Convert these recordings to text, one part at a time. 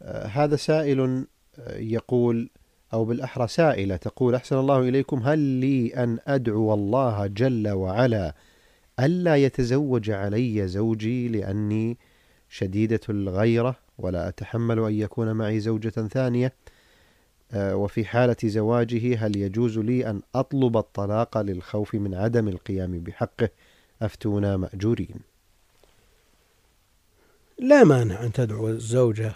هذا سائل يقول، أو بالأحرى سائلة تقول: أحسن الله إليكم، هل لي أن أدعو الله جل وعلا ألا يتزوج علي زوجي لأني شديدة الغيرة ولا أتحمل أن يكون معي زوجة ثانية، وفي حالة زواجه هل يجوز لي أن أطلب الطلاق للخوف من عدم القيام بحقه؟ أفتونا مأجورين. لا مانع أن تدعو الزوجة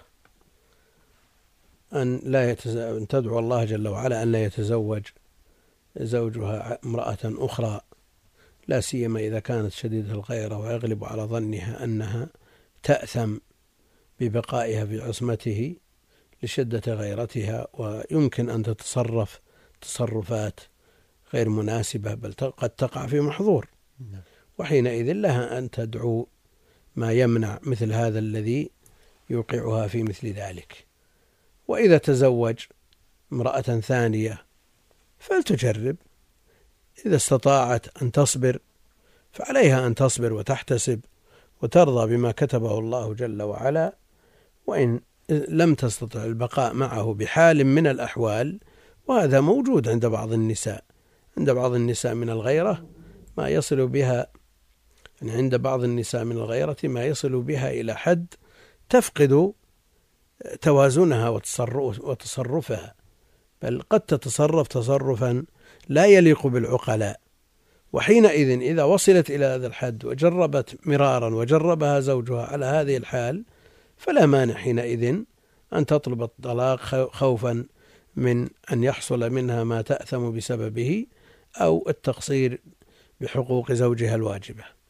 أن تدعو الله جل وعلا أن لا يتزوج زوجها امرأة أخرى، لا سيما إذا كانت شديدة الغيرة ويغلب على ظنها أنها تأثم ببقائها في عصمته لشدة غيرتها، ويمكن أن تتصرف تصرفات غير مناسبة بل قد تقع في محظور، وحينئذ لها أن تدعو ما يمنع مثل هذا الذي يوقعها في مثل ذلك. وإذا تزوج امرأة ثانية فلتجرب، إذا استطاعت أن تصبر فعليها أن تصبر وتحتسب وترضى بما كتبه الله جل وعلا. وإن لم تستطع البقاء معه بحال من الأحوال، وهذا موجود عند بعض النساء، عند بعض النساء من الغيرة ما يصل بها، يعني عند بعض النساء من الغيرة ما يصل بها إلى حد تفقد توازنها وتصرفها، بل قد تتصرف تصرفا لا يليق بالعقلاء. وحينئذ إذا وصلت إلى هذا الحد وجربت مرارا وجربها زوجها على هذه الحال، فلا مانع حينئذ أن تطلب الطلاق خوفا من أن يحصل منها ما تأثم بسببه أو التقصير بحقوق زوجها الواجبة.